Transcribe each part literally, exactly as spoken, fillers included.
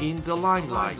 in the limelight.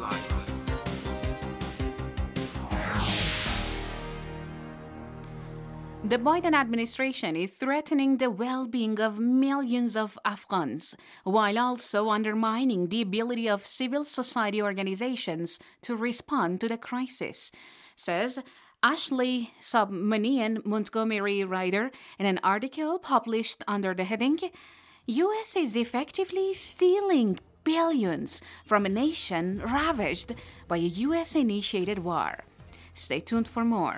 The Biden administration is threatening the well-being of millions of Afghans, while also undermining the ability of civil society organizations to respond to the crisis, says Ashley Submanian Montgomery Ryder in an article published under the heading, U S is effectively stealing billions from a nation ravaged by a U S-initiated war. Stay tuned for more.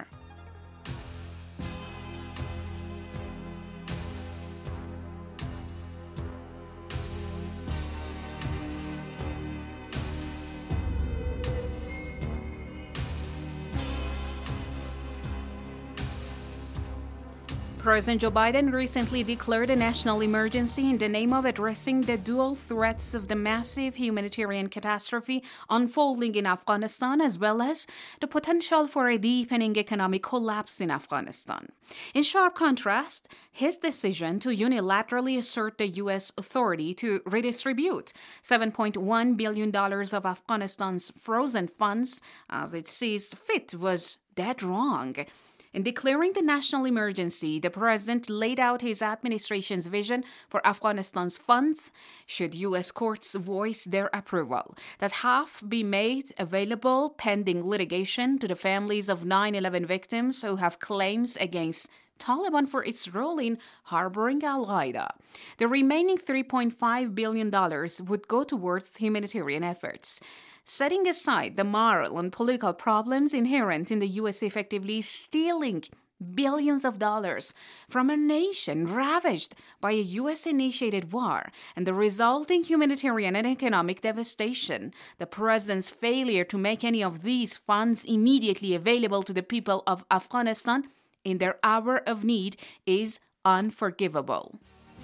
President Joe Biden recently declared a national emergency in the name of addressing the dual threats of the massive humanitarian catastrophe unfolding in Afghanistan, as well as the potential for a deepening economic collapse in Afghanistan. In sharp contrast, his decision to unilaterally assert the U S authority to redistribute seven point one billion dollars of Afghanistan's frozen funds as it sees fit was dead wrong. In declaring the national emergency, the president laid out his administration's vision for Afghanistan's funds, should U S courts voice their approval, that half be made available pending litigation to the families of nine eleven victims who have claims against Taliban for its role in harboring Al-Qaeda. The remaining three point five billion dollars would go towards humanitarian efforts. Setting aside the moral and political problems inherent in the U S effectively stealing billions of dollars from a nation ravaged by a U S-initiated war and the resulting humanitarian and economic devastation, the president's failure to make any of these funds immediately available to the people of Afghanistan in their hour of need is unforgivable.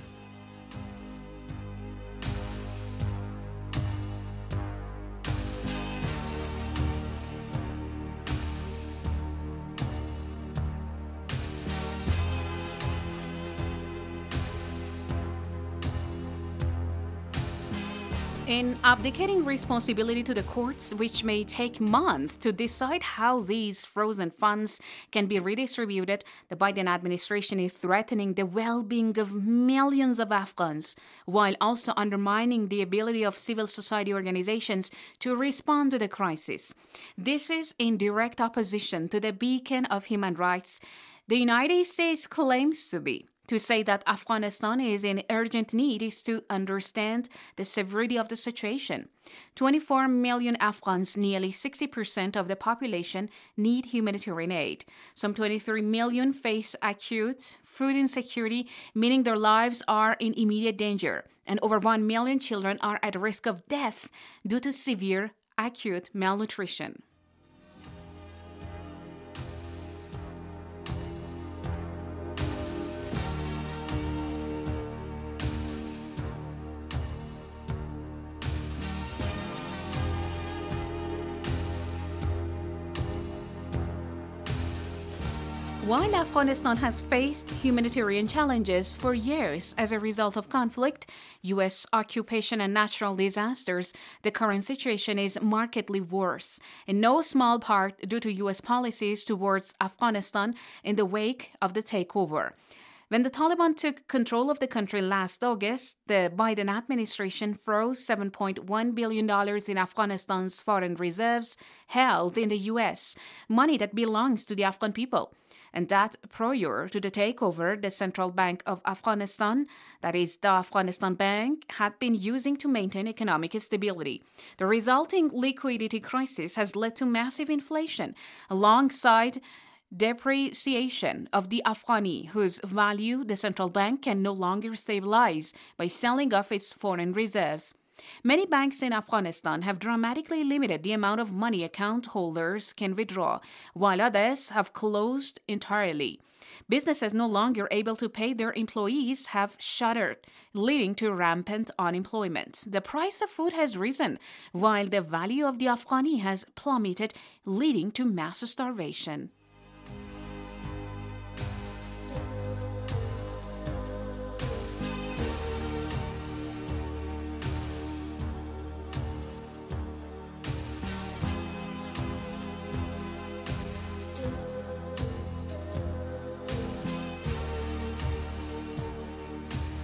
In abdicating responsibility to the courts, which may take months to decide how these frozen funds can be redistributed, the Biden administration is threatening the well-being of millions of Afghans, while also undermining the ability of civil society organizations to respond to the crisis. This is in direct opposition to the beacon of human rights the United States claims to be. To say that Afghanistan is in urgent need is to understand the severity of the situation. twenty-four million Afghans, nearly sixty percent of the population, need humanitarian aid. Some twenty-three million face acute food insecurity, meaning their lives are in immediate danger. And over one million children are at risk of death due to severe acute malnutrition. While Afghanistan has faced humanitarian challenges for years as a result of conflict, U S occupation and natural disasters, the current situation is markedly worse, in no small part due to U S policies towards Afghanistan in the wake of the takeover. When the Taliban took control of the country last August, the Biden administration froze seven point one billion dollars in Afghanistan's foreign reserves held in the U S, money that belongs to the Afghan people. And that prior to the takeover, the Central Bank of Afghanistan, that is the Afghanistan Bank, had been using to maintain economic stability. The resulting liquidity crisis has led to massive inflation, alongside depreciation of the Afghani, whose value the central bank can no longer stabilize by selling off its foreign reserves. Many banks in Afghanistan have dramatically limited the amount of money account holders can withdraw, while others have closed entirely. Businesses no longer able to pay their employees have shuttered, leading to rampant unemployment. The price of food has risen, while the value of the Afghani has plummeted, leading to mass starvation.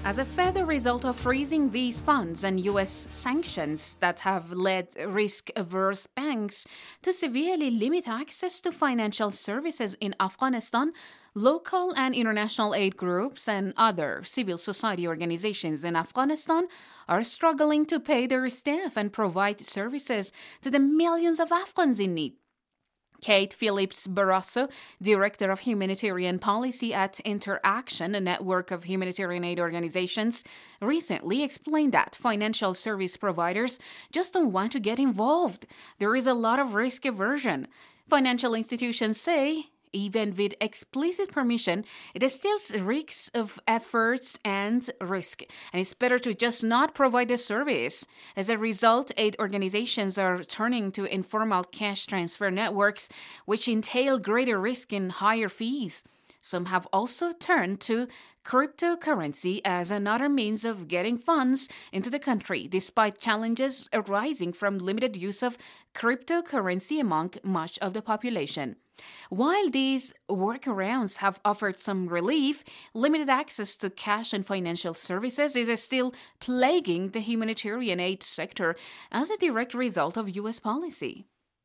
As a further result of freezing these funds and U S sanctions that have led risk-averse banks to severely limit access to financial services in Afghanistan, local and international aid groups and other civil society organizations in Afghanistan are struggling to pay their staff and provide services to the millions of Afghans in need. Kate Phillips Barroso, Director of Humanitarian Policy at Interaction, a network of humanitarian aid organizations, recently explained that financial service providers just don't want to get involved. There is a lot of risk aversion. Financial institutions say, even with explicit permission, it still reeks of efforts and risk, and it's better to just not provide the service. As a result, aid organizations are turning to informal cash transfer networks, which entail greater risk and higher fees. Some have also turned to cryptocurrency as another means of getting funds into the country, despite challenges arising from limited use of cryptocurrency among much of the population. While these workarounds have offered some relief, limited access to cash and financial services is still plaguing the humanitarian aid sector as a direct result of U S policy.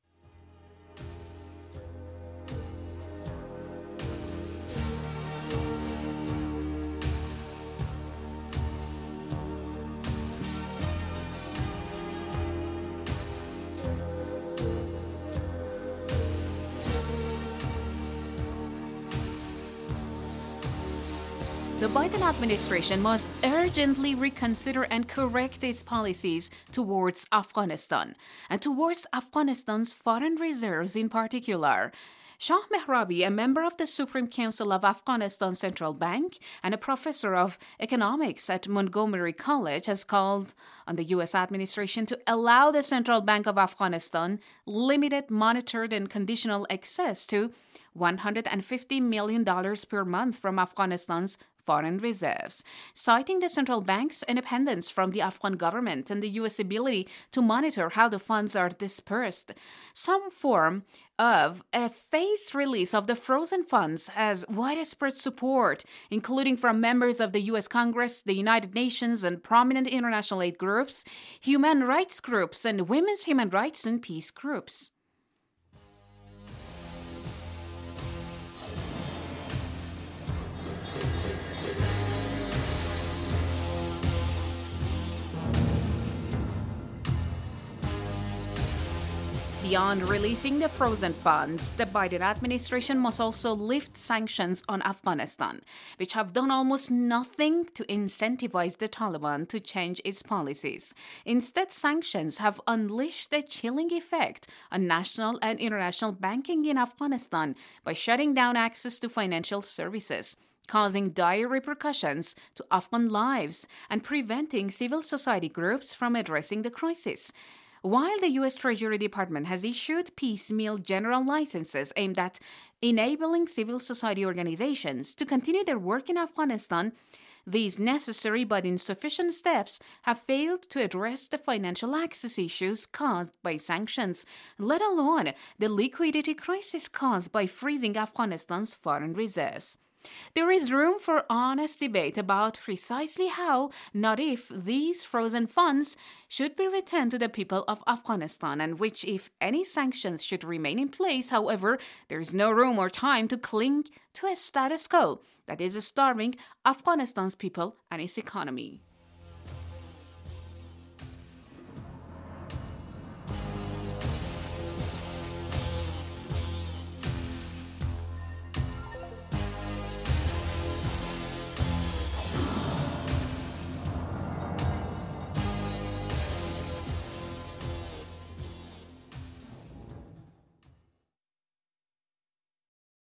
The Biden administration must urgently reconsider and correct its policies towards Afghanistan, and towards Afghanistan's foreign reserves in particular. Shah Mehrabi, a member of the Supreme Council of Afghanistan Central Bank and a professor of economics at Montgomery College, has called on the U S administration to allow the Central Bank of Afghanistan limited, monitored, and conditional access to one hundred fifty million dollars per month from Afghanistan's foreign reserves, citing the central bank's independence from the Afghan government and the U S ability to monitor how the funds are dispersed. Some form of a phased release of the frozen funds has widespread support, including from members of the U S Congress, the United Nations, and prominent international aid groups, human rights groups, and women's human rights and peace groups. Beyond releasing the frozen funds, the Biden administration must also lift sanctions on Afghanistan, which have done almost nothing to incentivize the Taliban to change its policies. Instead, sanctions have unleashed a chilling effect on national and international banking in Afghanistan by shutting down access to financial services, causing dire repercussions to Afghan lives and preventing civil society groups from addressing the crisis. While the U S Treasury Department has issued piecemeal general licenses aimed at enabling civil society organizations to continue their work in Afghanistan, these necessary but insufficient steps have failed to address the financial access issues caused by sanctions, let alone the liquidity crisis caused by freezing Afghanistan's foreign reserves. There is room for honest debate about precisely how, not if, these frozen funds should be returned to the people of Afghanistan, and which, if any, sanctions should remain in place. However, there is no room or time to cling to a status quo that is starving Afghanistan's people and its economy.